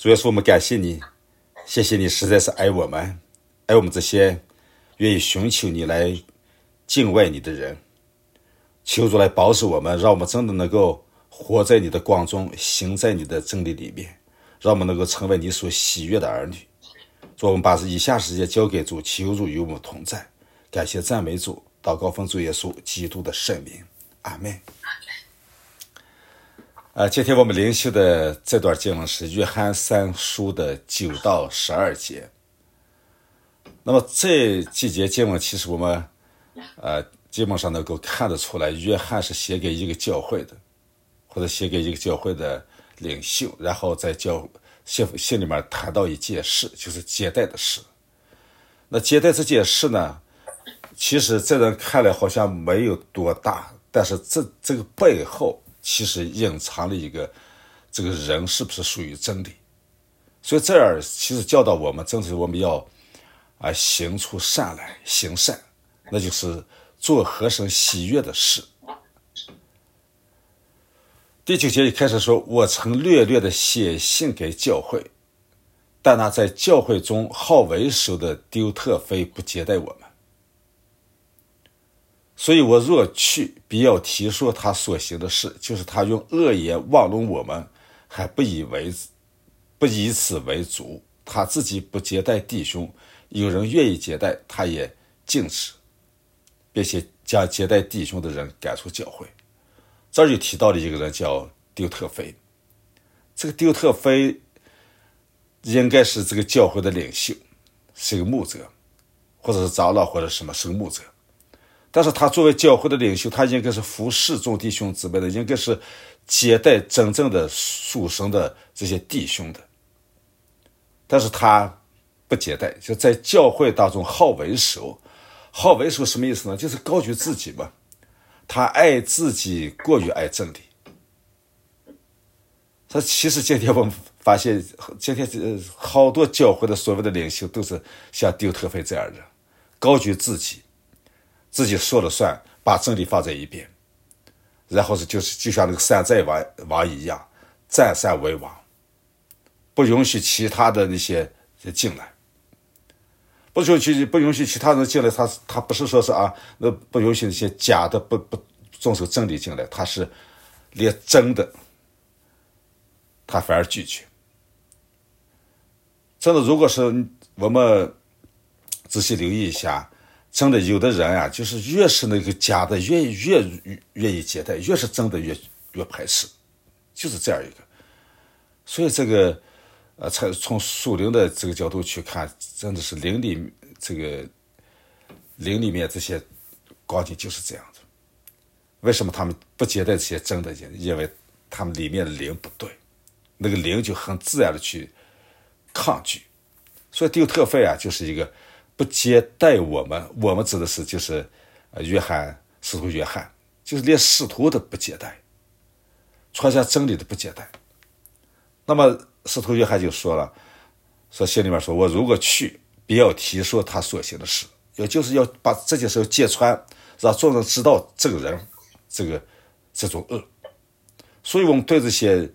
主耶稣，我们感谢你，谢谢你实在是爱我们，爱我们这些愿意寻求你来敬畏你的人。求主来保守我们，让我们真的能够活在你的光中，行在你的真理里面，让我们能够成为你所喜悦的儿女。主，我们把以下时间交给主，求主与我们同在。感谢赞美主，祷告奉主耶稣基督的圣名，阿们。今天我们灵修的这段经文是约翰3书的9到12节。那么这几节经文其实我们基本上能够看得出来，约翰是写给一个教会的，或者写给一个教会的领袖，然后在信里面谈到一件事，就是接待的事。那接待这件事呢，其实在人看来好像没有多大，但是这个背后其实隐藏了一个这个人是不是属于真理。所以这儿其实教导我们，正是我们要行出善来，行善，那就是做合神喜悦的事。第9节一开始说，我曾略略的写信给教会，但那在教会中好为首的丢特腓不接待我们，所以我若去，必要提说他所行的事，就是他用恶言妄弄我们，还不以此为足。他自己不接待弟兄，有人愿意接待，他也禁止，并且将接待弟兄的人赶出教会。这儿就提到了一个人叫丢特腓，这个丢特腓应该是这个教会的领袖，是一个牧者，或者是长老，或者什么，是个牧者。但是他作为教会的领袖，他应该是服侍众弟兄姊妹的，应该是接待真正的属神的这些弟兄的。但是他不接待，就在教会当中好为首。好为首什么意思呢？就是高举自己嘛，他爱自己过于爱真理。他其实今天我们发现，今天好多教会的所谓的领袖都是像丢特腓这样的人，高举自己说了算，把真理放在一边，然后就像那个山寨王一样，占山为王，不允许其他的那些进来，不允许其他人进来。他不是说是那不允许那些假的不遵守真理进来，他是连真的他反而拒绝。真的，如果是我们仔细留意一下，真的有的人就是越是那个假的越愿意接待，越是真的越排斥，就是这样一个。所以这个从属灵的这个角度去看，真的是灵里面这些光景就是这样子。为什么他们不接待这些真的人？因为他们里面的灵不对，那个灵就很自然的去抗拒。所以丢特腓就是一个不接待我们指的是就是使徒约翰，就是连使徒的不接待，传下真理的不接待。那么使徒约翰就说了，说信里面说，我如果去，必要提说他所行的事，也就是要把这件事揭穿，让众人知道这个人这种恶。所以我们对这些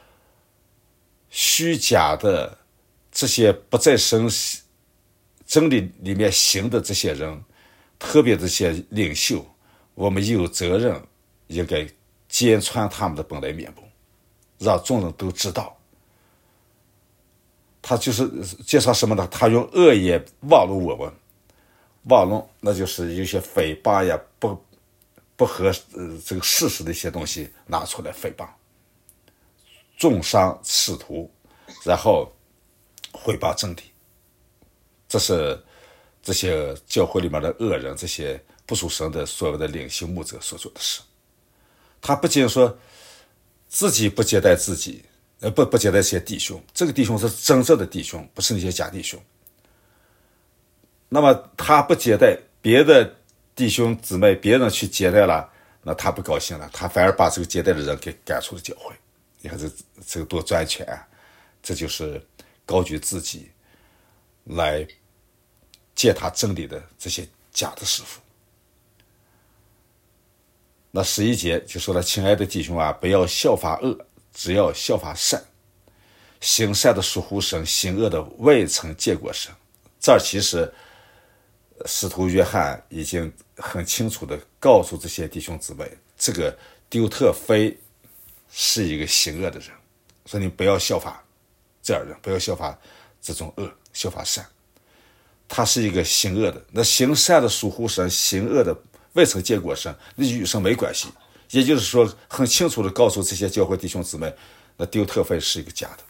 虚假的这些不在神真理里面行的这些人，特别这些领袖，我们有责任应该揭穿他们的本来面目，让众人都知道。他就是介绍什么呢？他用恶言妄弄我们，妄弄那就是有些诽谤呀，不合这个事实的一些东西拿出来诽谤，重伤使徒，然后毁谤真理。这是这些教会里面的恶人，这些不属神的所谓的领袖牧者所做的事。他不仅说自己不接待自己，不接待这些弟兄，这个弟兄是真正的弟兄，不是那些假弟兄。那么他不接待别的弟兄姊妹，别人去接待了，那他不高兴了，他反而把这个接待的人给赶出了教会。你看这个多专权这就是高举自己来践踏真理的这些假的师傅。那11节就说了，亲爱的弟兄不要效法恶，只要效法善。 行善的属乎神，行恶的未曾见过神。这儿其实使徒约翰已经很清楚地告诉这些弟兄姊妹，这个丢特腓是一个行恶的人，所以你不要效法这样的人，不要效法这种恶，效法善。他是一个行恶的，那行善的属乎神，行恶的未曾见过神，那与神没关系。也就是说，很清楚地告诉这些教会弟兄姊妹，那丢特腓是一个假的。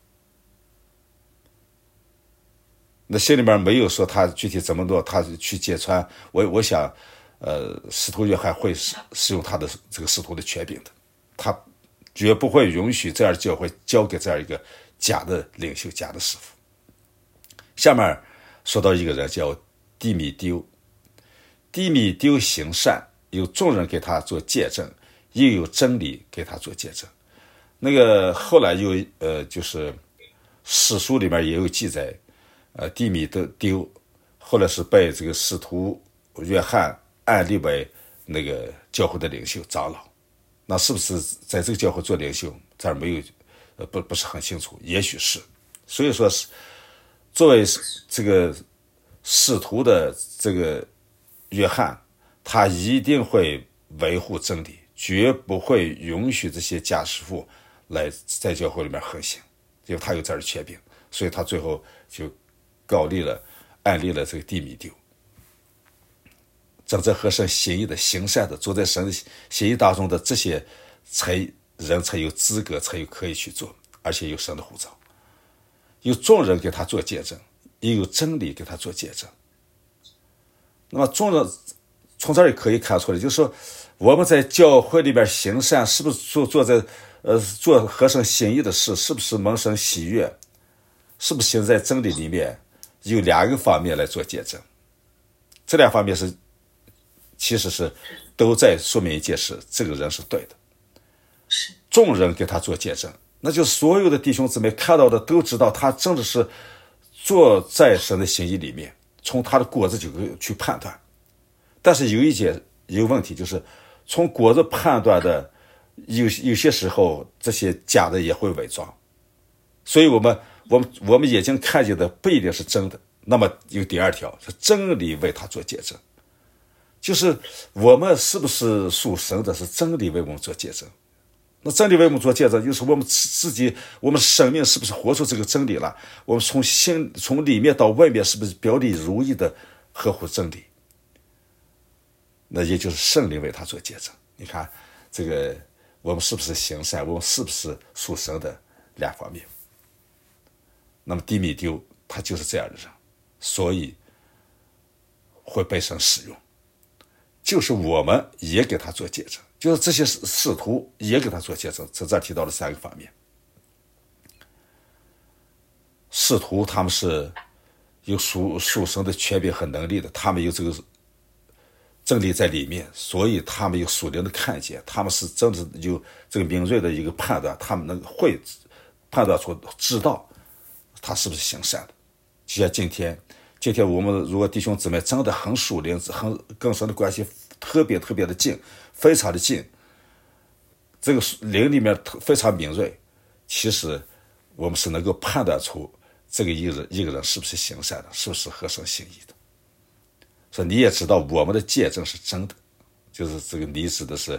那心里面没有说他具体怎么做，他去揭穿。我想，使徒约翰会使用他的这个使徒的权柄的，他绝不会允许这样的教会交给这样一个假的领袖、假的师傅。下面说到一个人叫低米丢，低米丢行善，有众人给他做见证，又有真理给他做见证。那个后来又就是史书里面也有记载，低米丢后来是被这个使徒约翰按立为那个教会的领袖长老。那是不是在这个教会做领袖，这儿没有不是很清楚，也许是。所以说是作为这个使徒的这个约翰，他一定会维护真理，绝不会允许这些假师傅来在教会里面横行，因为他有这样的权柄，所以他最后就按立了这个低米丢，真正合神心意的行善的，走在神的心意当中的这些人才有资格，才有可以去做，而且有神的呼召，有众人给他做见证，也有真理给他做见证。那么众人从这儿也可以看出来，就是说我们在教会里边行善，是不是做合神心意的事，是不是蒙神喜悦，是不是行在真理里面，有两个方面来做见证。这两方面其实是都在说明一件事，这个人是对的。众人给他做见证，那就是所有的弟兄姊妹看到的都知道他真的是做在神的心意里面，从他的果子就可以去判断。但是有个问题，就是从果子判断的有些时候这些假的也会伪装，所以我们眼睛看见的不一定是真的。那么有第二条是真理为他做见证，就是我们是不是属神的，是真理为我们做见证。那真理为我们做见证，就是我们自己，我们生命是不是活出这个真理了？我们从里面到外面是不是表里如一的合乎真理？那也就是圣灵为他做见证。你看这个我们是不是行善，我们是不是属神的两方面。那么低米丢他就是这样的人，所以会被神使用，就是我们也给他做见证，就是这些使徒也给他做见证。这提到了三个方面。使徒他们是有属神的权柄和能力的，他们有这个真理在里面，所以他们有属灵的看见，他们是真的有这个敏锐的一个判断，他们会判断出知道他是不是行善的。就像今天我们如果弟兄姊妹真的很属灵，跟神的关系特别的近，非常的近，这个灵里面非常敏锐，其实我们是能够判断出这个一个人是不是行善的，是不是合神心意的。所以你也知道我们的见证是真的，就是这个你指的是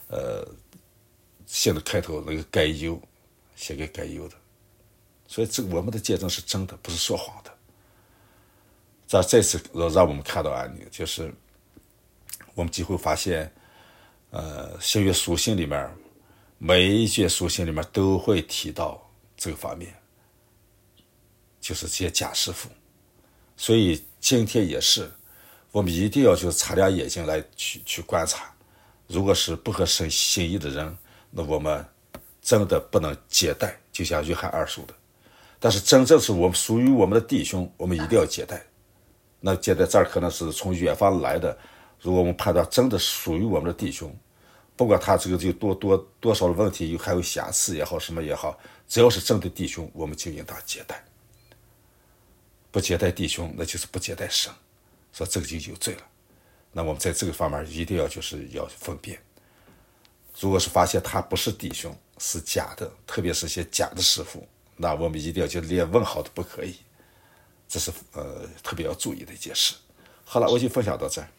信的开头那个该忧，写给该忧的。所以这个我们的见证是真的，不是说谎的。这次让我们看到案例，就是我们几乎发现新约书信里面每一卷书信里面都会提到这个方面，就是这些假师傅。所以今天也是我们一定要就是擦亮眼睛来去观察，如果是不合神心意的人，那我们真的不能接待，就像约翰2说的。但是真正是我们属于我们的弟兄，我们一定要接待。那接待这儿可能是从远方来的，如果我们判断真的属于我们的弟兄，不管他这个有多少的问题，还有瑕疵也好，什么也好，只要是真的弟兄，我们就应当接待。不接待弟兄，那就是不接待神，说这个就有罪了。那我们在这个方面一定要分辨。如果是发现他不是弟兄，是假的，特别是些假的师傅， 那我们一定要就连问号都不可以，这是特别要注意的一件事。好了，我就分享到这儿。